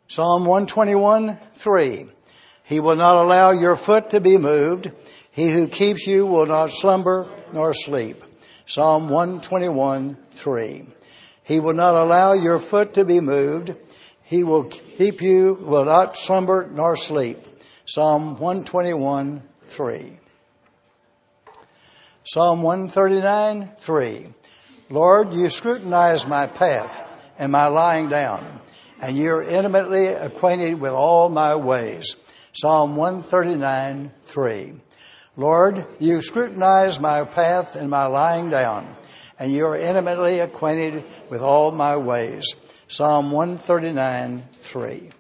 Psalm 121:3. He will not allow your foot to be moved. He who keeps you will not slumber nor sleep. Psalm 121:3. He will not allow your foot to be moved. He will keep you, will not slumber nor sleep. Psalm 121:3. Psalm 139:3. Lord, you scrutinize my path and my lying down, and you're intimately acquainted with all my ways. Psalm 139:3. Lord, you scrutinize my path and my lying down, and you are intimately acquainted with all my ways. Psalm 139:3.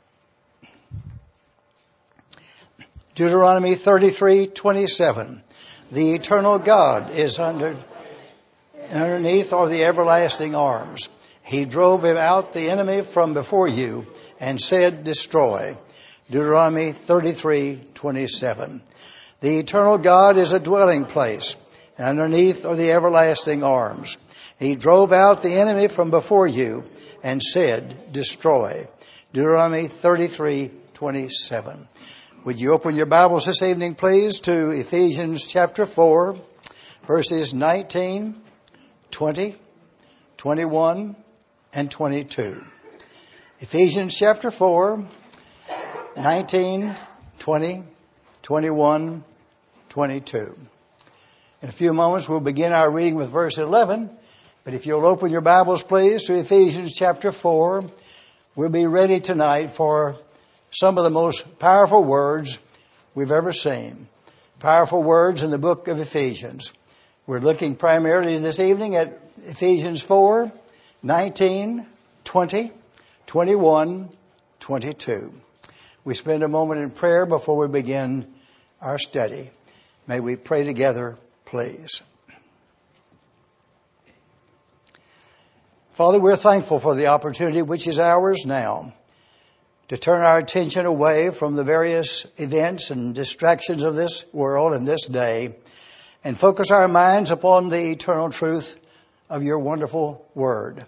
Deuteronomy 33:27. The eternal God is underneath are the everlasting arms. He drove him out, the enemy, from before you, and said, destroy. Deuteronomy 33:27. The eternal God is a dwelling place, and underneath are the everlasting arms. He drove out the enemy from before you, and said, destroy. Deuteronomy 33:27. Would you open your Bibles this evening, please, to Ephesians chapter 4, verses 19, 20, 21, and 22. Ephesians chapter 4, 19, 20, 21, 22. In a few moments we'll begin our reading with verse 11, but if you'll open your Bibles, please, to Ephesians chapter 4, we'll be ready tonight for some of the most powerful words we've ever seen. Powerful words in the book of Ephesians. We're looking primarily this evening at Ephesians 4, 19, 20, 21, 22. We spend a moment in prayer before we begin our study. May we pray together, please. Father, we're thankful for the opportunity which is ours now to turn our attention away from the various events and distractions of this world and this day and focus our minds upon the eternal truth of your wonderful word.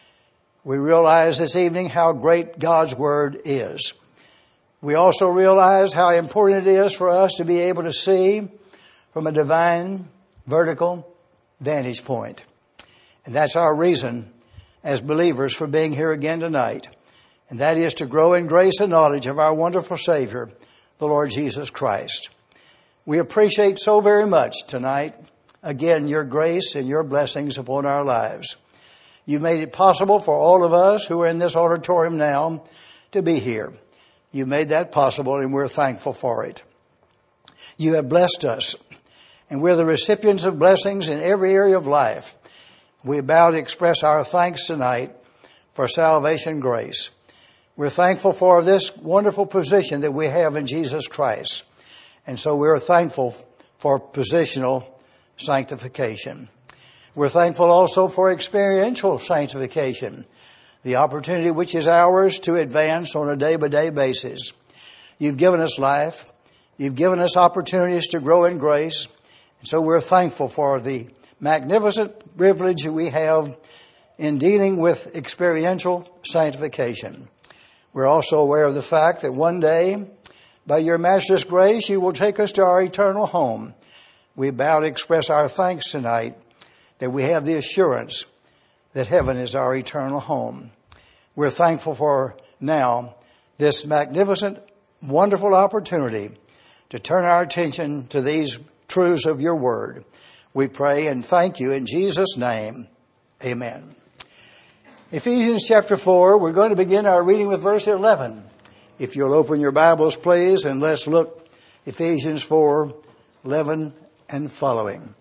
We realize this evening how great God's word is. We also realize how important it is for us to be able to see from a divine, vertical vantage point. And that's our reason as believers for being here again tonight. And that is to grow in grace and knowledge of our wonderful Savior, the Lord Jesus Christ. We appreciate so very much tonight, again, your grace and your blessings upon our lives. You made it possible for all of us who are in this auditorium now to be here. You made that possible, and we're thankful for it. You have blessed us, and we're the recipients of blessings in every area of life. We bow to express our thanks tonight for salvation grace. We're thankful for this wonderful position that we have in Jesus Christ. And so we're thankful for positional sanctification. We're thankful also for experiential sanctification, the opportunity which is ours to advance on a day-by-day basis. You've given us life. You've given us opportunities to grow in grace. And so we're thankful for the magnificent privilege that we have in dealing with experiential sanctification. We're also aware of the fact that one day, by your matchless grace, you will take us to our eternal home. We bow to express our thanks tonight that we have the assurance that heaven is our eternal home. We're thankful for now this magnificent, wonderful opportunity to turn our attention to these truths of your word. We pray and thank you in Jesus' name. Amen. Ephesians chapter 4, we're going to begin our reading with verse 11. If you'll open your Bibles, please, and let's look Ephesians 4, 11 and following.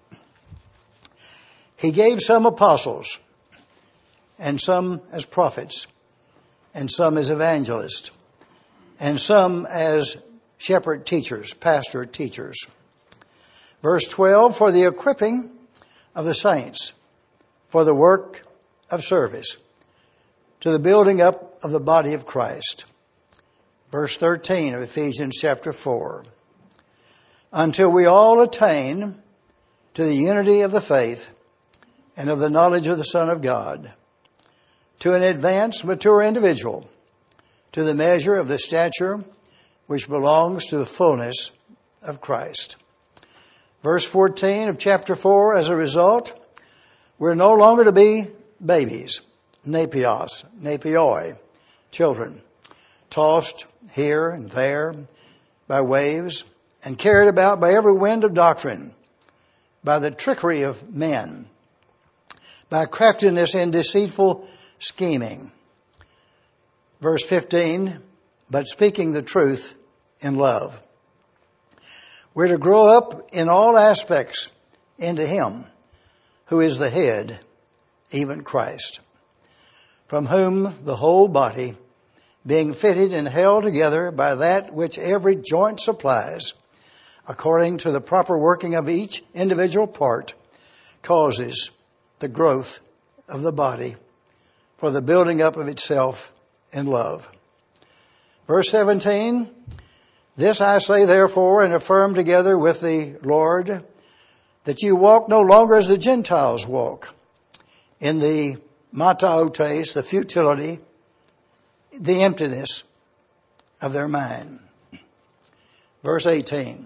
He gave some apostles, and some as prophets, and some as evangelists, and some as shepherd teachers, pastor teachers. Verse 12, for the equipping of the saints, for the work of service, to the building up of the body of Christ. Verse 13 of Ephesians chapter 4. Until we all attain to the unity of the faith and of the knowledge of the Son of God, to an advanced, mature individual, to the measure of the stature which belongs to the fullness of Christ. Verse 14 of chapter 4, as a result, we're no longer to be babies, napioi, children, tossed here and there by waves and carried about by every wind of doctrine, by the trickery of men, by craftiness in deceitful scheming. Verse 15, but speaking the truth in love. We're to grow up in all aspects into Him who is the head, even Christ, from whom the whole body, being fitted and held together by that which every joint supplies, according to the proper working of each individual part, causes the growth of the body for the building up of itself in love. Verse 17, this I say therefore and affirm together with the Lord, that you walk no longer as the Gentiles walk, in the mataotes, the futility, the emptiness of their mind. Verse 18,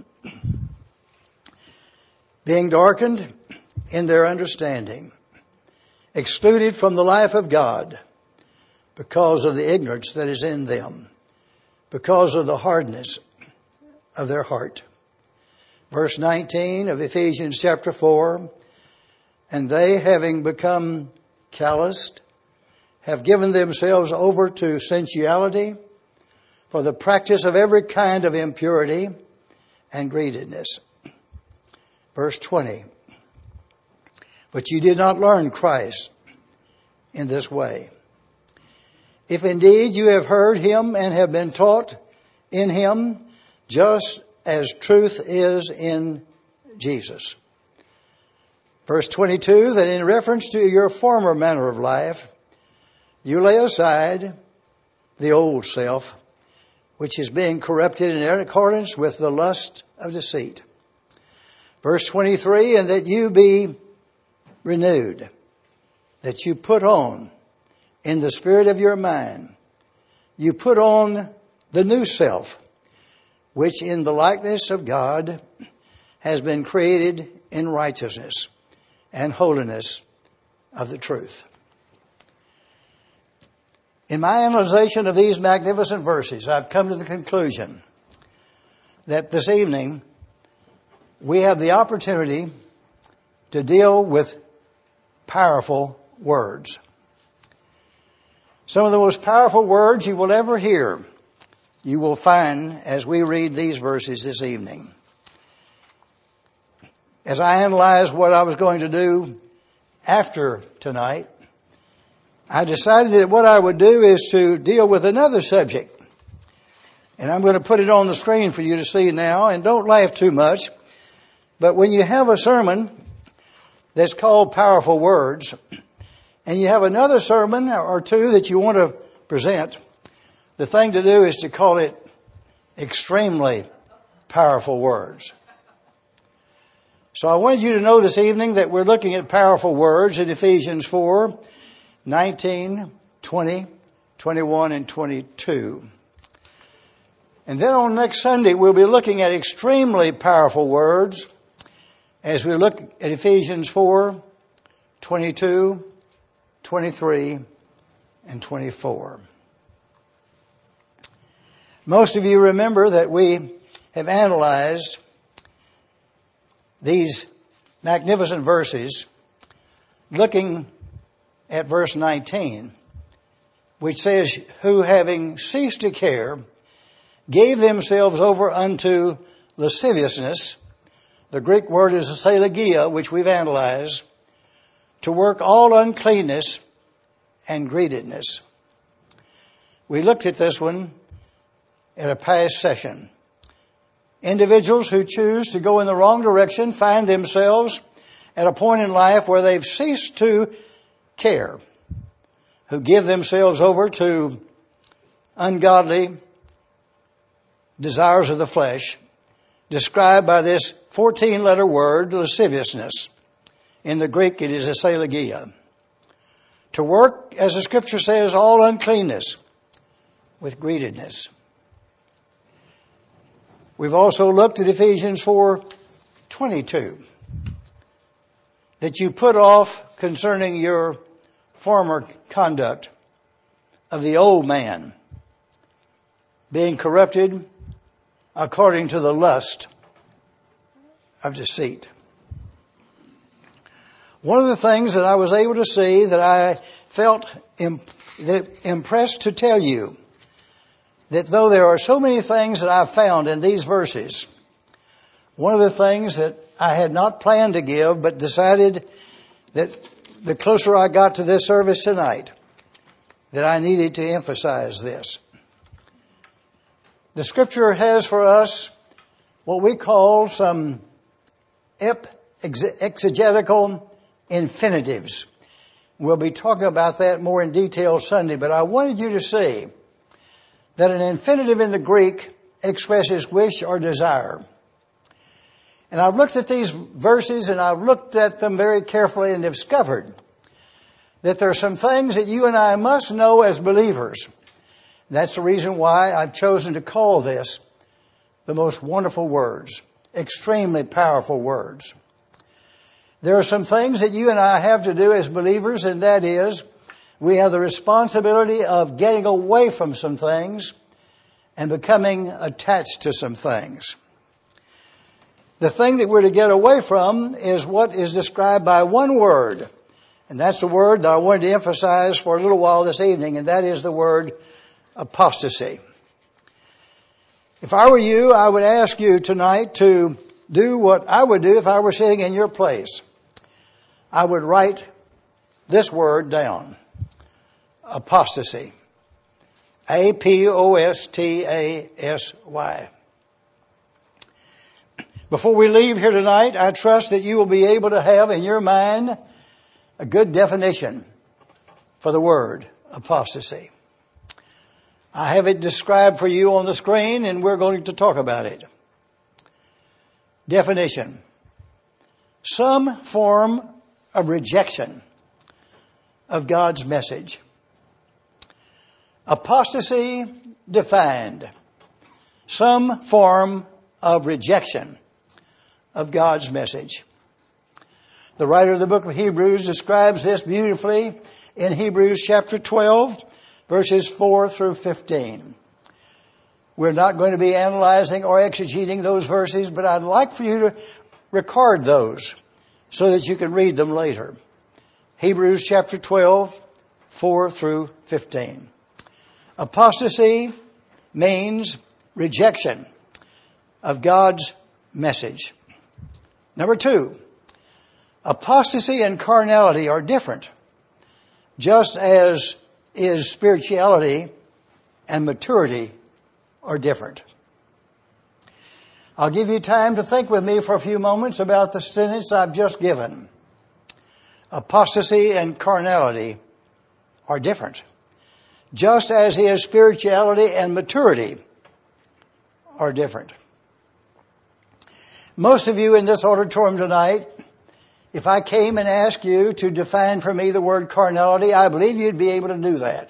being darkened in their understanding, excluded from the life of God because of the ignorance that is in them, because of the hardness of their heart. Verse 19 of Ephesians chapter 4, and they, having become calloused, have given themselves over to sensuality for the practice of every kind of impurity and greediness. Verse 20, but you did not learn Christ in this way. If indeed you have heard Him and have been taught in Him, just as truth is in Jesus. Verse 22, that in reference to your former manner of life, you lay aside the old self, which is being corrupted in accordance with the lust of deceit. Verse 23, and that you be renewed, that you put on in the spirit of your mind, you put on the new self, which in the likeness of God has been created in righteousness and holiness of the truth. In my analyzation of these magnificent verses, I've come to the conclusion that this evening we have the opportunity to deal with powerful words. Some of the most powerful words you will ever hear, you will find as we read these verses this evening. As I analyzed what I was going to do after tonight, I decided that what I would do is to deal with another subject. And I'm going to put it on the screen for you to see now, and don't laugh too much. But when you have a sermon that's called Powerful Words, and you have another sermon or two that you want to present, the thing to do is to call it Extremely Powerful Words. So I wanted you to know this evening that we're looking at powerful words in Ephesians 4, 19, 20, 21, and 22. And then on next Sunday, we'll be looking at extremely powerful words as we look at Ephesians 4, 22, 23, and 24. Most of you remember that we have analyzed these magnificent verses looking at verse 19, which says, who having ceased to care, gave themselves over unto lasciviousness. The Greek word is aselagia, which we've analyzed, to work all uncleanness and greediness. We looked at this one at a past session. Individuals who choose to go in the wrong direction find themselves at a point in life where they've ceased to care, who give themselves over to ungodly desires of the flesh, described by this 14-letter word, lasciviousness. In the Greek, it is aselagia. To work, as the Scripture says, all uncleanness with greediness. We've also looked at Ephesians 4:22, that you put off concerning your former conduct of the old man, being corrupted according to the lust of deceit. One of the things that I was able to see that I felt impressed to tell you, that though there are so many things that I've found in these verses, one of the things that I had not planned to give, but decided that the closer I got to this service tonight, that I needed to emphasize this. The Scripture has for us what we call some exegetical infinitives. We'll be talking about that more in detail Sunday, but I wanted you to see that an infinitive in the Greek expresses wish or desire. And I've looked at these verses and I've looked at them very carefully and discovered that there are some things that you and I must know as believers. That's the reason why I've chosen to call this the most wonderful words, extremely powerful words. There are some things that you and I have to do as believers, and that is, we have the responsibility of getting away from some things and becoming attached to some things. The thing that we're to get away from is what is described by one word, and that's the word that I wanted to emphasize for a little while this evening, and that is the word apostasy. If I were you, I would ask you tonight to do what I would do if I were sitting in your place. I would write this word down. Apostasy. A-P-O-S-T-A-S-Y. Before we leave here tonight, I trust that you will be able to have in your mind a good definition for the word apostasy. I have it described for you on the screen, and we're going to talk about it. Definition. Some form of rejection of God's message. Apostasy defined. Some form of rejection of God's message. The writer of the book of Hebrews describes this beautifully in Hebrews chapter 12, verses 4 through 15. We're not going to be analyzing or exegeting those verses, but I'd like for you to record those so that you can read them later. Hebrews chapter 12, 4 through 15. Apostasy means rejection of God's message. Number 2, apostasy and carnality are different, just as is spirituality and maturity are different. I'll give you time to think with me for a few moments about the sentence I've just given. Apostasy and carnality are different, just as is spirituality and maturity are different. Most of you in this auditorium tonight, if I came and asked you to define for me the word carnality, I believe you'd be able to do that.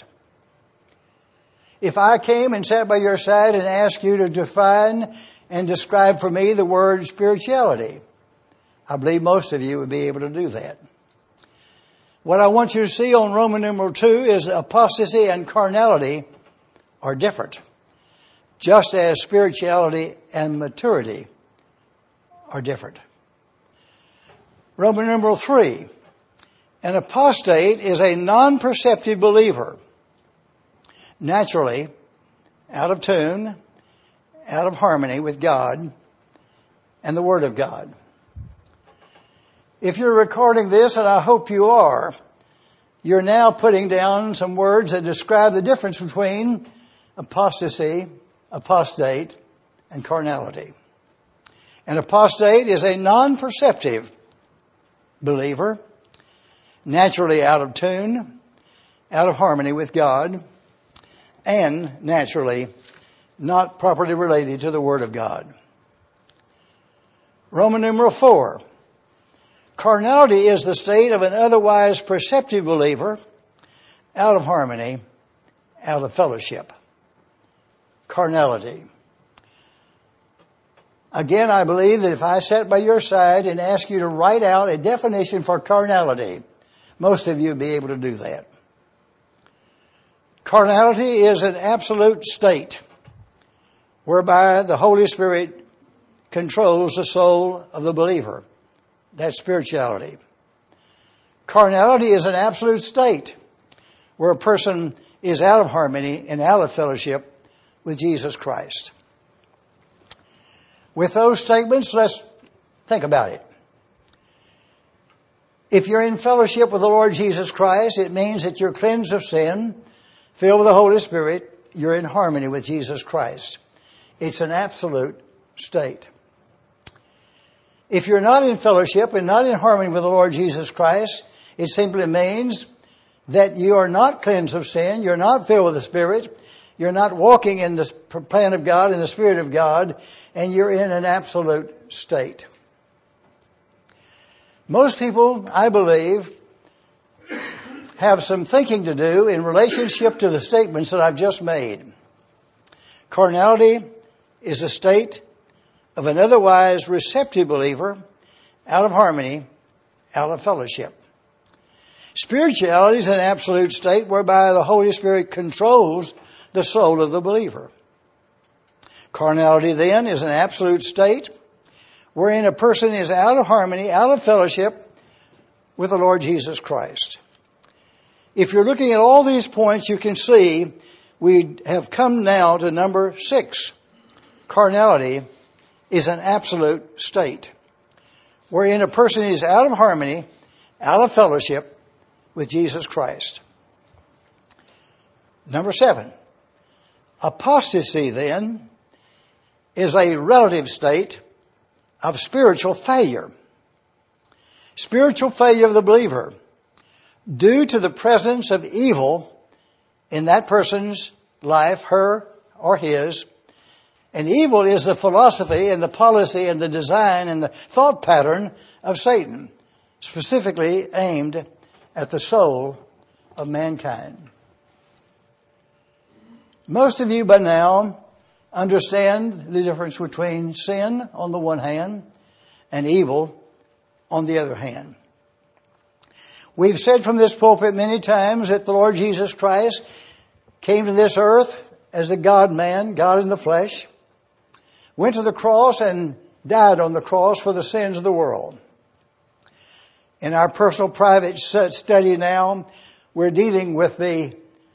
If I came and sat by your side and asked you to define and describe for me the word spirituality, I believe most of you would be able to do that. What I want you to see on Roman numeral 2 is apostasy and carnality are different, just as spirituality and maturity are different. Roman numeral 3, an apostate is a non-perceptive believer, naturally out of tune, out of harmony with God and the Word of God. If you're recording this, and I hope you are, you're now putting down some words that describe the difference between apostasy, apostate, and carnality. An apostate is a non-perceptive believer, naturally out of tune, out of harmony with God, and naturally not properly related to the Word of God. Roman numeral 4. Carnality is the state of an otherwise perceptive believer, out of harmony, out of fellowship. carnality. Again, I believe that if I sat by your side and asked you to write out a definition for carnality, most of you would be able to do that. Carnality is an absolute state whereby the Holy Spirit controls the soul of the believer. That's spirituality. Carnality is an absolute state where a person is out of harmony and out of fellowship with Jesus Christ. With those statements, let's think about it. If you're in fellowship with the Lord Jesus Christ, it means that you're cleansed of sin, filled with the Holy Spirit, you're in harmony with Jesus Christ. It's an absolute state. If you're not in fellowship and not in harmony with the Lord Jesus Christ, it simply means that you are not cleansed of sin, you're not filled with the Spirit, you're not walking in the plan of God, in the Spirit of God, and you're in an absolute state. Most people, I believe, have some thinking to do in relationship to the statements that I've just made. Carnality is a state of an otherwise receptive believer out of harmony, out of fellowship. Spirituality is an absolute state whereby the Holy Spirit controls the soul of the believer. Carnality then is an absolute state wherein a person is out of harmony, out of fellowship with the Lord Jesus Christ. If you're looking at all these points, you can see we have come now to number 6. Carnality is an absolute state wherein a person is out of harmony, out of fellowship with Jesus Christ. Number 7. Apostasy then is a relative state of spiritual failure. Spiritual failure of the believer due to the presence of evil in that person's life, her or his. And evil is the philosophy and the policy and the design and the thought pattern of Satan, specifically aimed at the soul of mankind. Most of you by now understand the difference between sin on the one hand and evil on the other hand. We've said from this pulpit many times that the Lord Jesus Christ came to this earth as the God-man, God in the flesh, went to the cross and died on the cross for the sins of the world. In our personal private study now, we're dealing with the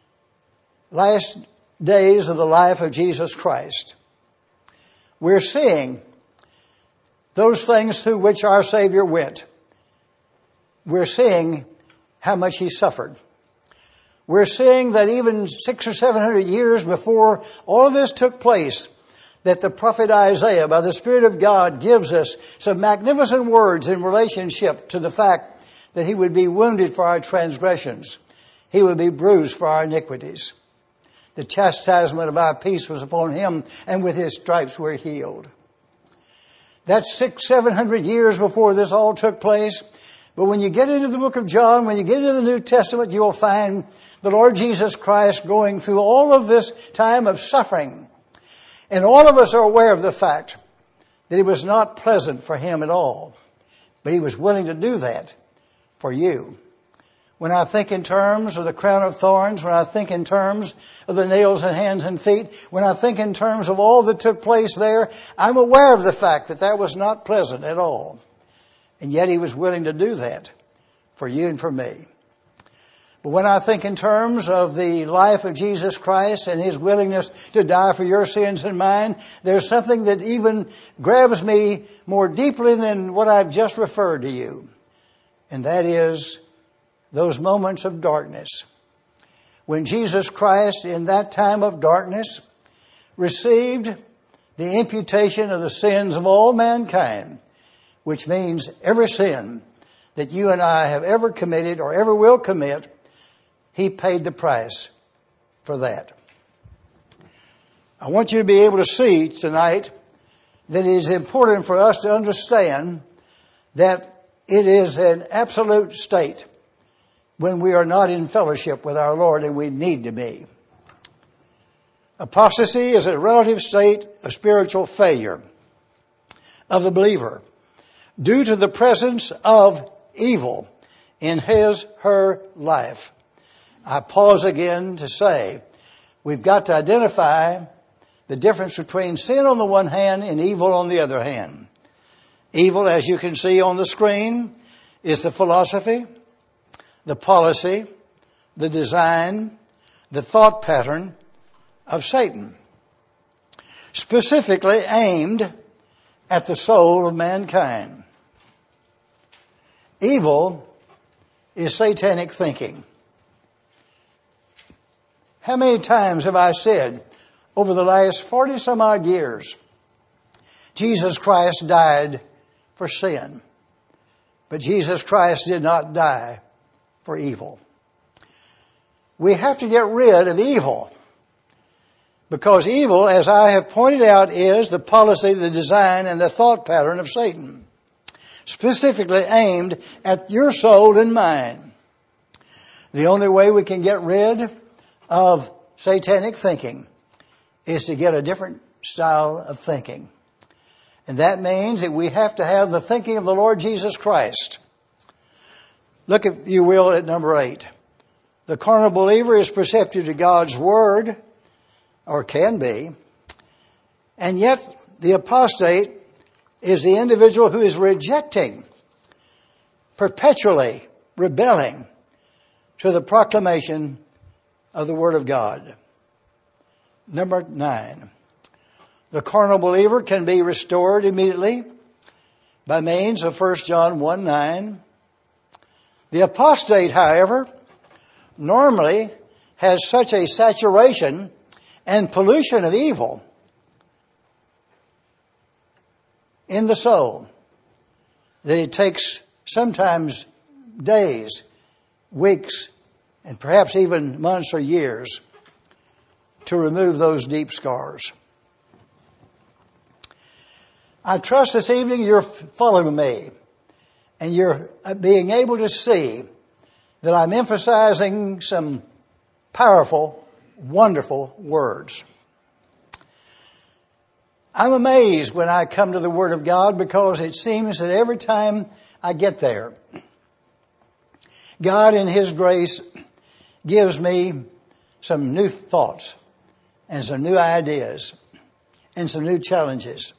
last days of the life of Jesus Christ. We're seeing those things through which our Savior went. We're seeing how much He suffered. We're seeing that even 600 or 700 years before all of this took place, that the prophet Isaiah, by the Spirit of God, gives us some magnificent words in relationship to the fact that He would be wounded for our transgressions. He would be bruised for our iniquities. The chastisement of our peace was upon Him, and with His stripes we're healed. That's 600-700 years before this all took place. But when you get into the book of John, when you get into the New Testament, you'll find the Lord Jesus Christ going through all of this time of suffering. And all of us are aware of the fact that it was not pleasant for Him at all. But He was willing to do that for you. When I think in terms of the crown of thorns, when I think in terms of the nails in hands and feet, when I think in terms of all that took place there, I'm aware of the fact that that was not pleasant at all. And yet He was willing to do that for you and for me. But when I think in terms of the life of Jesus Christ and His willingness to die for your sins and mine, there's something that even grabs me more deeply than what I've just referred to you. And that is those moments of darkness. When Jesus Christ, in that time of darkness, received the imputation of the sins of all mankind, which means every sin that you and I have ever committed or ever will commit, He paid the price for that. I want you to be able to see tonight that it is important for us to understand that it is an absolute state when we are not in fellowship with our Lord, and we need to be. Apostasy is a relative state of spiritual failure of the believer due to the presence of evil in her life. I pause again to say, we've got to identify the difference between sin on the one hand and evil on the other hand. Evil, as you can see on the screen, is the philosophy, the policy, the design, the thought pattern of Satan, specifically aimed at the soul of mankind. Evil is satanic thinking. How many times have I said over the last 40 some odd years, Jesus Christ died for sin, but Jesus Christ did not die for evil. We have to get rid of evil, because evil, as I have pointed out, is the policy, the design, and the thought pattern of Satan, specifically aimed at your soul and mine. The only way we can get rid of satanic thinking is to get a different style of thinking. And that means that we have to have the thinking of the Lord Jesus Christ. Look, if you will, at number 8. The carnal believer is perceptive to God's Word, or can be, and yet the apostate is the individual who is rejecting, perpetually rebelling to the proclamation of the Word of God. Number 9. The carnal believer can be restored immediately by means of 1 John 1:9. The apostate, however, normally has such a saturation and pollution of evil in the soul that it takes sometimes days, weeks, and perhaps even months or years to remove those deep scars. I trust this evening you're following me and you're being able to see that I'm emphasizing some powerful, wonderful words. I'm amazed when I come to the Word of God, because it seems that every time I get there, God in His grace gives me some new thoughts and some new ideas and some new challenges.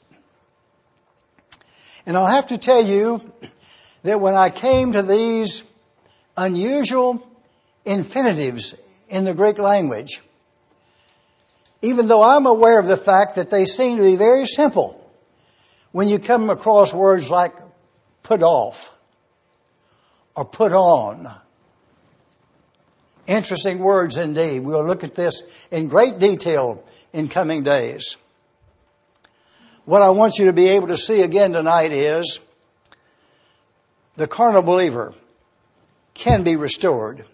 And I'll have to tell you that when I came to these unusual infinitives in the Greek language, even though I'm aware of the fact that they seem to be very simple, when you come across words like put off or put on. Interesting words indeed. We'll look at this in great detail in coming days. What I want you to be able to see again tonight is the carnal believer can be restored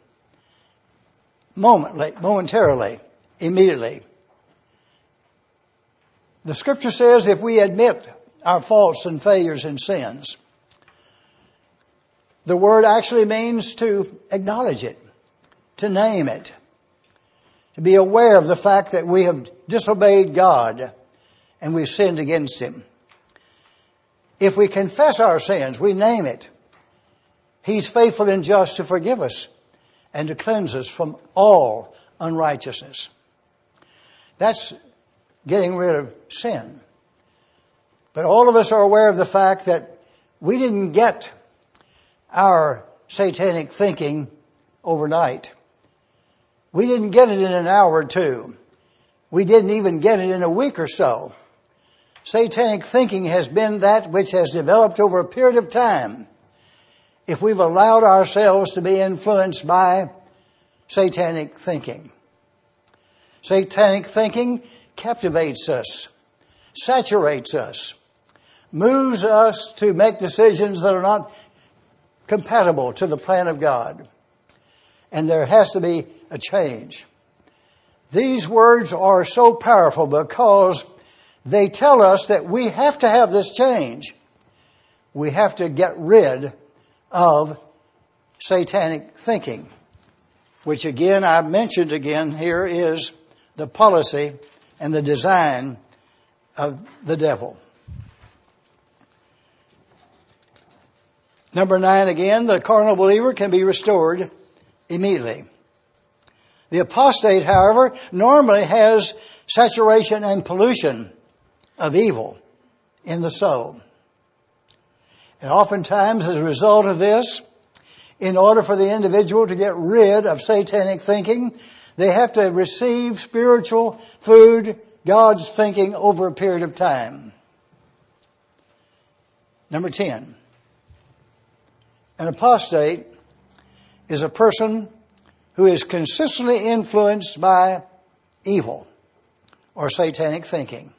momentarily, immediately. The Scripture says if we admit our faults and failures and sins, the word actually means to acknowledge it, to name it, to be aware of the fact that we have disobeyed God and we've sinned against Him. If we confess our sins, we name it, He's faithful and just to forgive us and to cleanse us from all unrighteousness. That's getting rid of sin. But all of us are aware of the fact that we didn't get our satanic thinking overnight. We didn't get it in an hour or two. We didn't even get it in a week or so. Satanic thinking has been that which has developed over a period of time. If we've allowed ourselves to be influenced by satanic thinking. Satanic thinking captivates us, saturates us, moves us to make decisions that are not compatible to the plan of God. And there has to be a change. These words are so powerful because they tell us that we have to have this change. We have to get rid of satanic thinking, which again, I mentioned again here, is the policy, and the design of the devil. Number 9 again, the carnal believer can be restored immediately. The apostate, however, normally has saturation and pollution of evil in the soul. And oftentimes, as a result of this, in order for the individual to get rid of satanic thinking, they have to receive spiritual food, God's thinking, over a period of time. Number 10. An apostate is a person who is consistently influenced by evil or satanic thinking.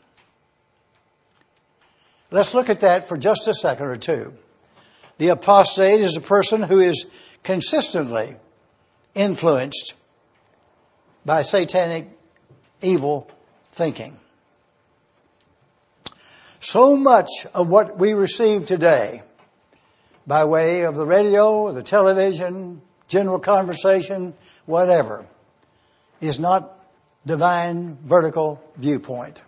Let's look at that for just a second or two. The apostate is a person who is consistently influenced by satanic evil thinking. So much of what we receive today, by way of the radio, the television, general conversation, whatever, is not divine vertical viewpoint.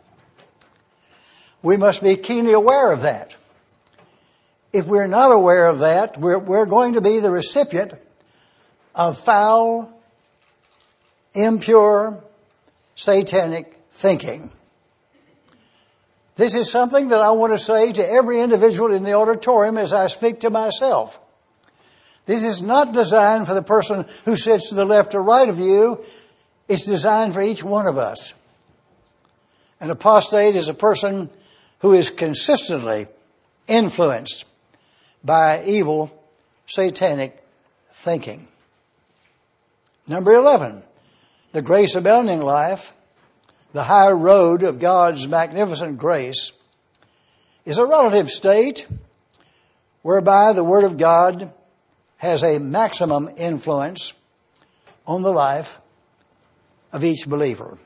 We must be keenly aware of that. If we're not aware of that, we're going to be the recipient of foul, impure, satanic thinking. This is something that I want to say to every individual in the auditorium as I speak to myself. This is not designed for the person who sits to the left or right of you. It's designed for each one of us. An apostate is a person who is consistently influenced by evil, satanic thinking. Number 11, the grace abounding life, the high road of God's magnificent grace, is a relative state whereby the Word of God has a maximum influence on the life of each believer.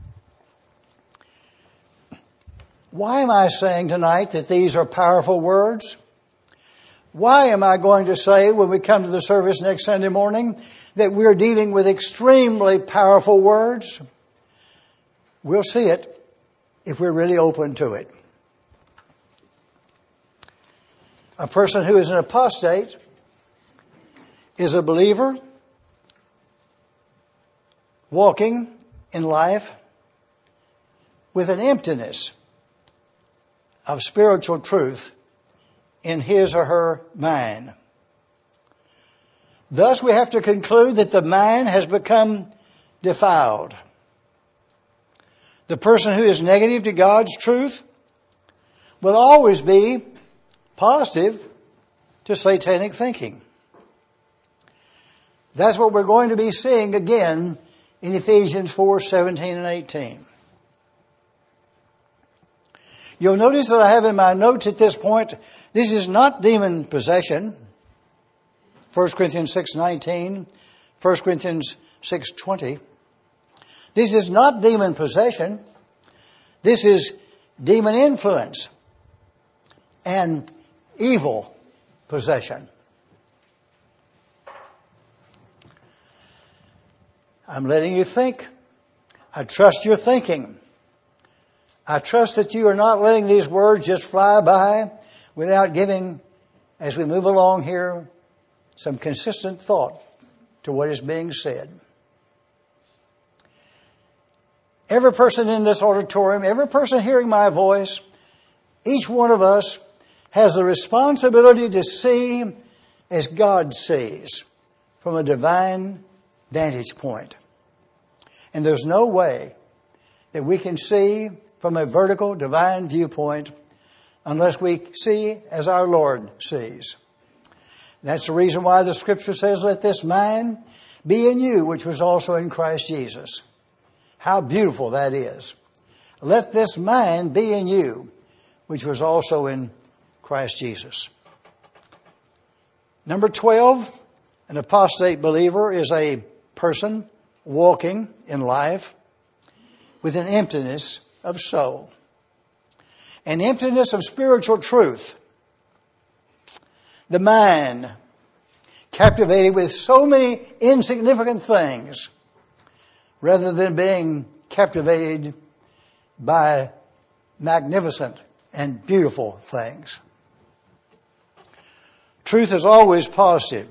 Why am I saying tonight that these are powerful words? Why am I going to say when we come to the service next Sunday morning that we're dealing with extremely powerful words? We'll see it if we're really open to it. A person who is an apostate is a believer walking in life with an emptiness of spiritual truth in his or her mind. Thus, we have to conclude that the mind has become defiled. The person who is negative to God's truth will always be positive to satanic thinking. That's what we're going to be seeing again in Ephesians 4:17 and 18. You'll notice that I have in my notes at this point, this is not demon possession. 1 Corinthians 6:19, 1 Corinthians 6:20. This is not demon possession. This is demon influence and evil possession. I'm letting you think. I trust your thinking. I trust that you are not letting these words just fly by without giving, as we move along here, some consistent thought to what is being said. Every person in this auditorium, every person hearing my voice, each one of us has the responsibility to see as God sees from a divine vantage point. And there's no way that we can see from a vertical divine viewpoint unless we see as our Lord sees. That's the reason why the Scripture says, let this mind be in you, which was also in Christ Jesus. How beautiful that is. Let this mind be in you, which was also in Christ Jesus. Number 12, an apostate believer is a person walking in life with an emptiness of soul, an emptiness of spiritual truth. The mind, captivated with so many insignificant things, rather than being captivated by magnificent and beautiful things. Truth is always positive.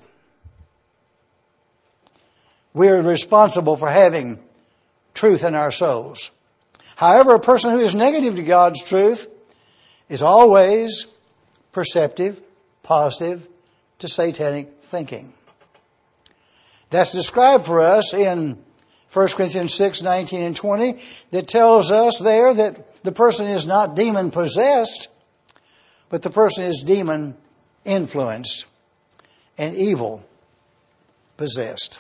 We are responsible for having truth in our souls. However, a person who is negative to God's truth is always perceptive, positive to satanic thinking. That's described for us in 1 Corinthians 6, 19 and 20, that tells us there that the person is not demon possessed, but the person is demon influenced and evil possessed.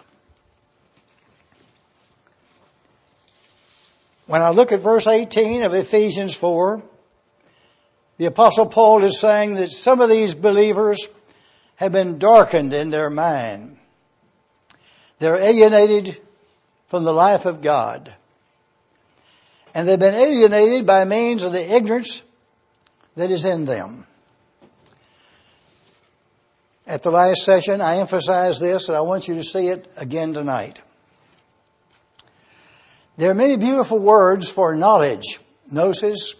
When I look at verse 18 of Ephesians 4, the Apostle Paul is saying that some of these believers have been darkened in their mind. They're alienated from the life of God. And they've been alienated by means of the ignorance that is in them. At the last session, I emphasized this, and I want you to see it again tonight. There are many beautiful words for knowledge. Gnosis,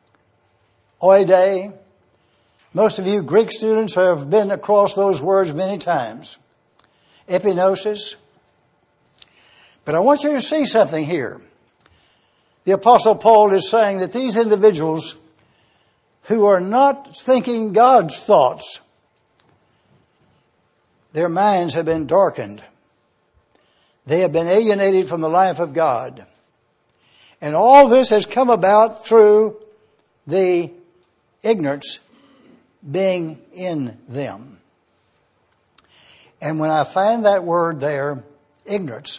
oide. Most of you Greek students have been across those words many times. Epignosis. But I want you to see something here. The Apostle Paul is saying that these individuals who are not thinking God's thoughts, their minds have been darkened. They have been alienated from the life of God. And all this has come about through the ignorance being in them. And when I find that word there, ignorance,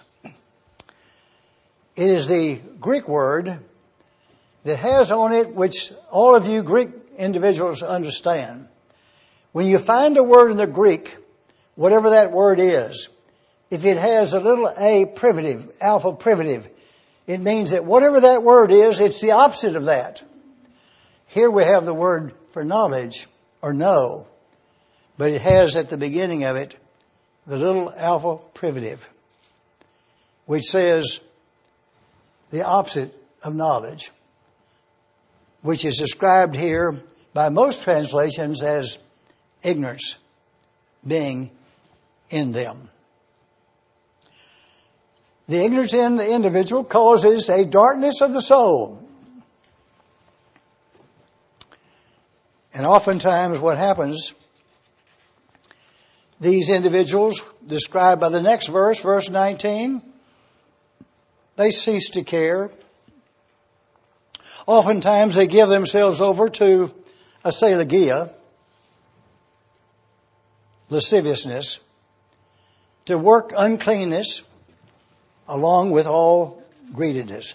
it is the Greek word that has on it, which all of you Greek individuals understand. When you find a word in the Greek, whatever that word is, if it has a little a privative, alpha privative, it means that whatever that word is, it's the opposite of that. Here we have the word for knowledge or know, but it has at the beginning of it the little alpha privative, which says the opposite of knowledge, which is described here by most translations as ignorance being in them. The ignorance in the individual causes a darkness of the soul. And oftentimes what happens, these individuals described by the next verse, verse 19, they cease to care. Oftentimes they give themselves over to aselagia, lasciviousness, to work uncleanness, along with all greediness.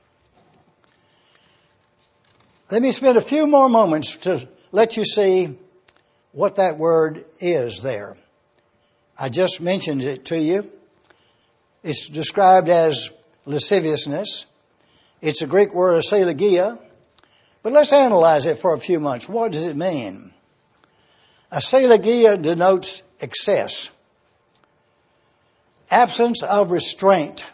Let me spend a few more moments to let you see what that word is there. I just mentioned it to you. It's described as lasciviousness. It's a Greek word, aselagia. But let's analyze it for a few months. What does it mean? Aselagia denotes excess, absence of restraint,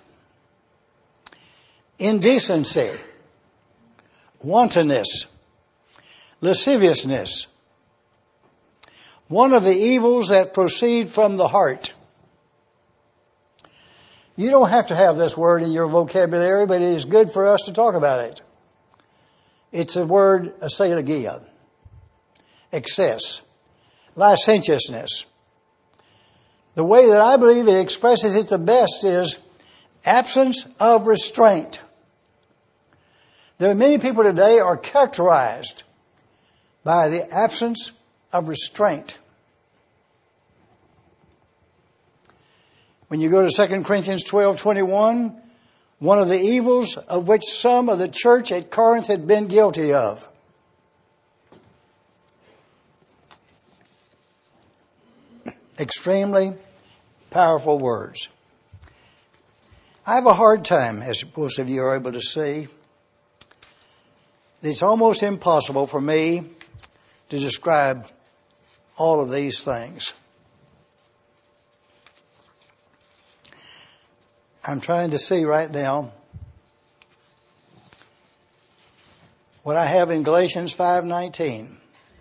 indecency, wantonness, lasciviousness, one of the evils that proceed from the heart. You don't have to have this word in your vocabulary, but it is good for us to talk about it. It's the word aselagia, excess, licentiousness. The way that I believe it expresses it the best is absence of restraint. There are many people today are characterized by the absence of restraint. When you go to 2 Corinthians 12:21, one of the evils of which some of the church at Corinth had been guilty of. Extremely powerful words. I have a hard time, as most of you are able to see. It's almost impossible for me to describe all of these things. I'm trying to see right now what I have in Galatians 5:19.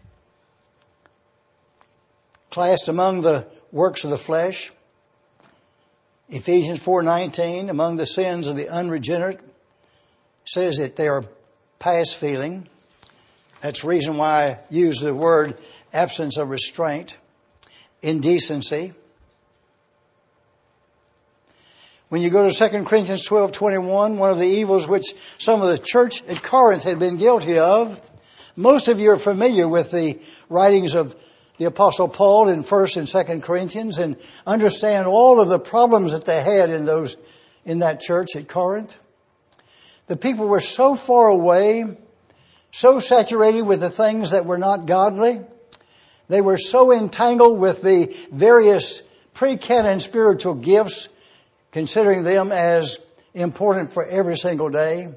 Classed among the works of the flesh. Ephesians 4:19, among the sins of the unregenerate, says that they are past feeling. That's the reason why I use the word absence of restraint, indecency. When you go to 2 Corinthians 12:21, one of the evils which some of the church at Corinth had been guilty of, most of you are familiar with the writings of the Apostle Paul in 1 and 2 Corinthians and understand all of the problems that they had in that church at Corinth. The people were so far away, so saturated with the things that were not godly. They were so entangled with the various pre-canon spiritual gifts, considering them as important for every single day.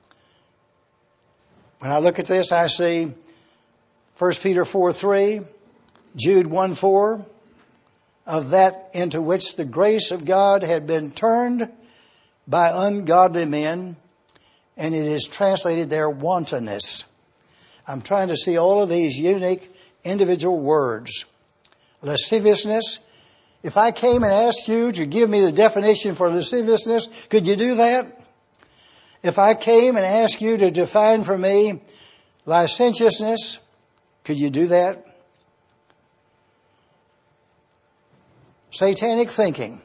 When I look at this, I see 1 Peter 4:3, Jude 1:4, of that into which the grace of God had been turned by ungodly men, and it is translated there wantonness. I'm trying to see all of these unique individual words. Lasciviousness. If I came and asked you to give me the definition for lasciviousness, could you do that? If I came and asked you to define for me licentiousness, could you do that? Satanic thinking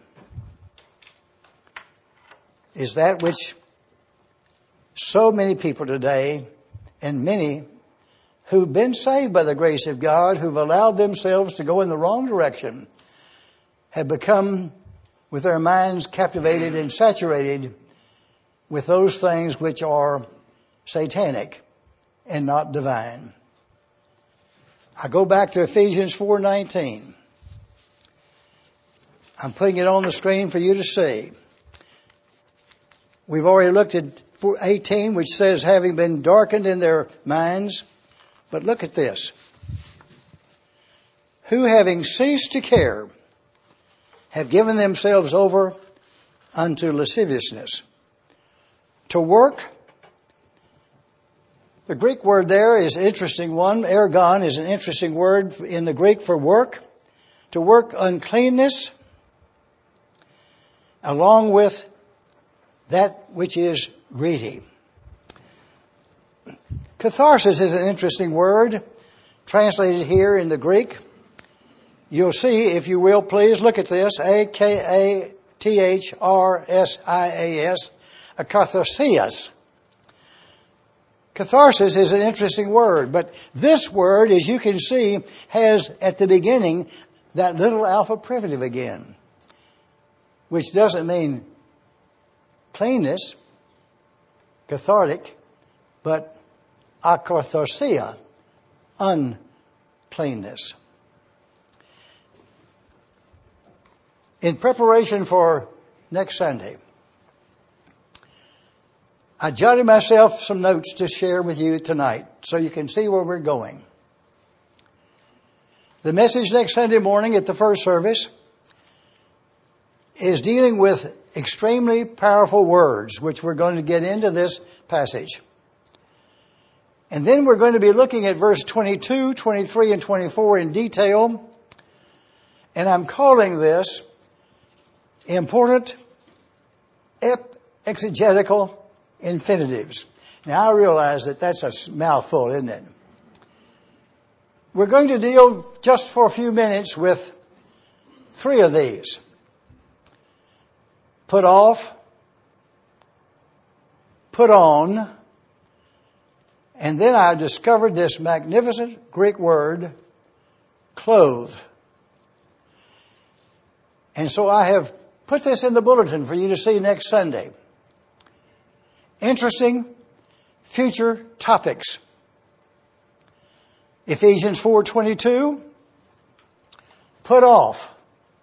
is that which so many people today, and many who've been saved by the grace of God, who've allowed themselves to go in the wrong direction, have become, with their minds captivated and saturated with those things which are satanic and not divine. I go back to Ephesians 4:19. I'm putting it on the screen for you to see. We've already looked at 18, which says, having been darkened in their minds. But look at this. Who, having ceased to care, have given themselves over unto lasciviousness. To work. The Greek word there is an interesting one. Ergon is an interesting word in the Greek for work. To work uncleanness, along with that which is greedy. Catharsis is an interesting word, translated here in the Greek. You'll see, if you will, please look at this. A-K-A-T-H-R-S-I-A-S. A catharsias. Catharsis is an interesting word, but this word, as you can see, has at the beginning that little alpha privative again, which doesn't mean cleanness, cathartic, but akatharsia, uncleanness. In preparation for next Sunday, I jotted myself some notes to share with you tonight so you can see where we're going. The message next Sunday morning at the first service is dealing with extremely powerful words, which we're going to get into this passage. And then we're going to be looking at verse 22, 23, and 24 in detail. And I'm calling this important exegetical infinitives. Now, I realize that that's a mouthful, isn't it? We're going to deal just for a few minutes with three of these. Put off, put on, and then I discovered this magnificent Greek word, clothe. And so I have put this in the bulletin for you to see next Sunday. Interesting future topics. Ephesians 4:22, put off.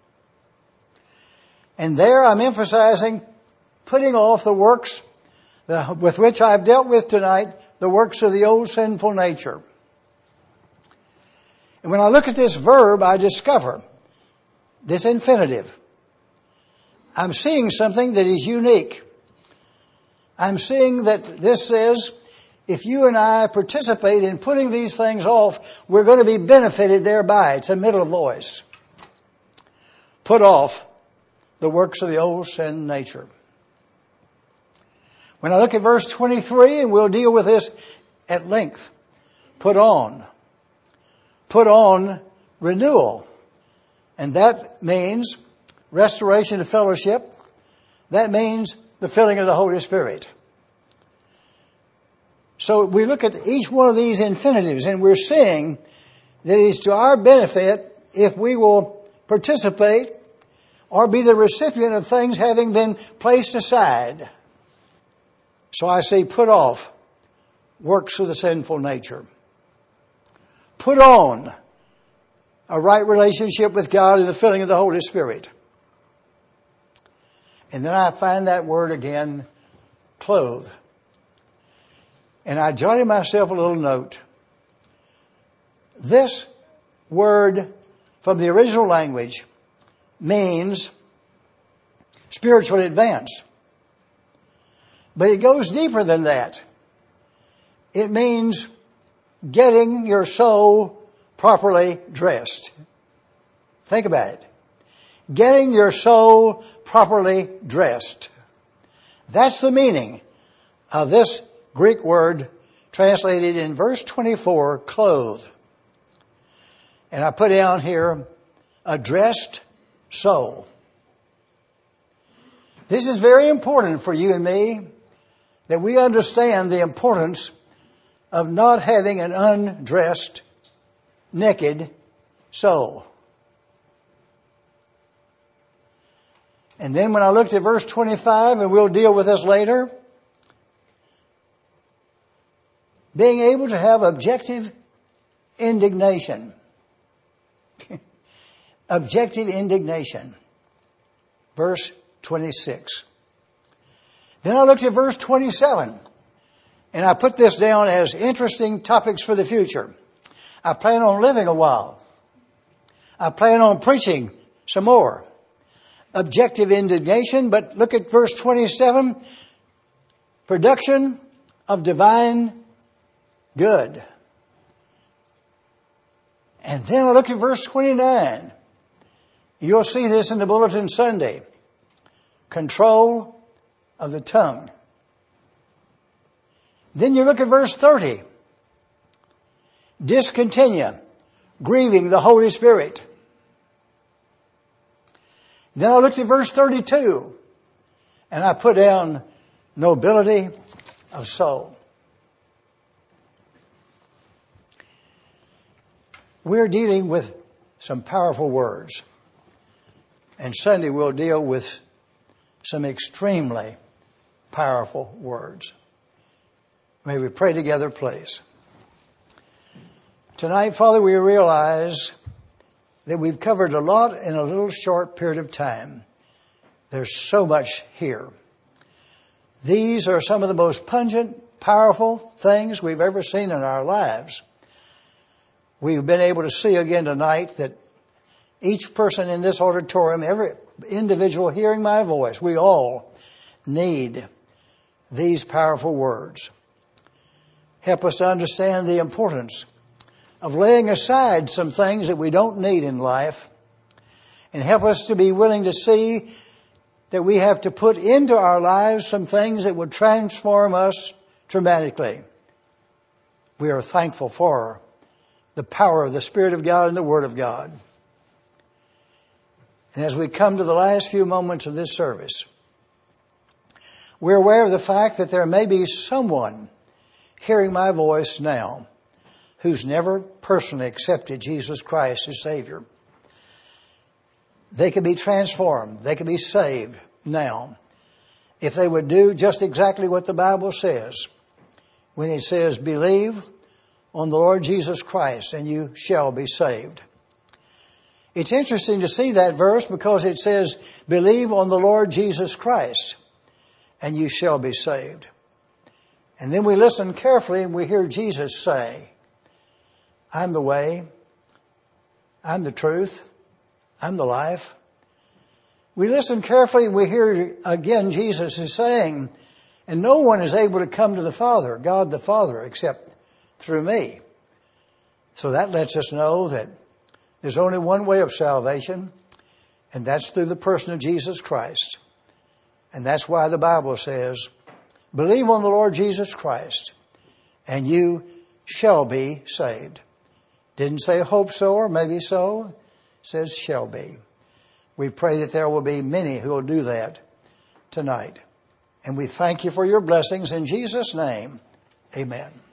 And there I'm emphasizing putting off the works with which I've dealt with tonight, the works of the old sinful nature. And when I look at this verb, I discover this infinitive. I'm seeing something that is unique. I'm seeing that this says if you and I participate in putting these things off, we're going to be benefited thereby. It's a middle voice. Put off the works of the old sin nature. When I look at verse 23, and we'll deal with this at length, put on renewal. And that means restoration of fellowship. That means the filling of the Holy Spirit. So we look at each one of these infinitives, and we're seeing that it's to our benefit if we will participate or be the recipient of things having been placed aside. So I say put off works of the sinful nature. Put on a right relationship with God and the filling of the Holy Spirit. And then I find that word again, clothe. And I jotted myself a little note. This word from the original language means spiritual advance. But it goes deeper than that. It means getting your soul properly dressed. Think about it. Getting your soul properly dressed. That's the meaning of this Greek word translated in verse 24, clothe. And I put down here, a dressed soul. This is very important for you and me, that we understand the importance of not having an undressed, naked soul. And then when I looked at verse 25, and we'll deal with this later, being able to have objective indignation. Objective indignation. Verse 26. Then I looked at verse 27, and I put this down as interesting topics for the future. I plan on living a while. I plan on preaching some more. Objective indignation, but look at verse 27. Production of divine good. And then I look at verse 29. You'll see this in the bulletin Sunday. Control of the tongue. Then you look at verse 30. Discontinue, grieving the Holy Spirit. Then I looked at verse 32, and I put down nobility of soul. We're dealing with some powerful words. And Sunday we'll deal with some extremely powerful words. May we pray together, please. Tonight, Father, we realize that we've covered a lot in a little short period of time. There's so much here. These are some of the most pungent, powerful things we've ever seen in our lives. We've been able to see again tonight that each person in this auditorium, every individual hearing my voice, we all need these powerful words. Help us to understand the importance of laying aside some things that we don't need in life, and help us to be willing to see that we have to put into our lives some things that would transform us dramatically. We are thankful for the power of the Spirit of God and the Word of God. And as we come to the last few moments of this service, we're aware of the fact that there may be someone hearing my voice now who's never personally accepted Jesus Christ as Savior. They could be transformed. They could be saved now if they would do just exactly what the Bible says when it says, believe on the Lord Jesus Christ and you shall be saved. It's interesting to see that verse because it says, believe on the Lord Jesus Christ and you shall be saved. And then we listen carefully and we hear Jesus say, I'm the way, I'm the truth, I'm the life. We listen carefully and we hear again Jesus is saying, And no one is able to come to the Father, God the Father, except through me. So that lets us know that there's only one way of salvation, and that's through the person of Jesus Christ. And that's why the Bible says, believe on the Lord Jesus Christ, and you shall be saved. Didn't say hope so or maybe so. It says shall be. We pray that there will be many who will do that tonight. And we thank you for your blessings in Jesus' name. Amen.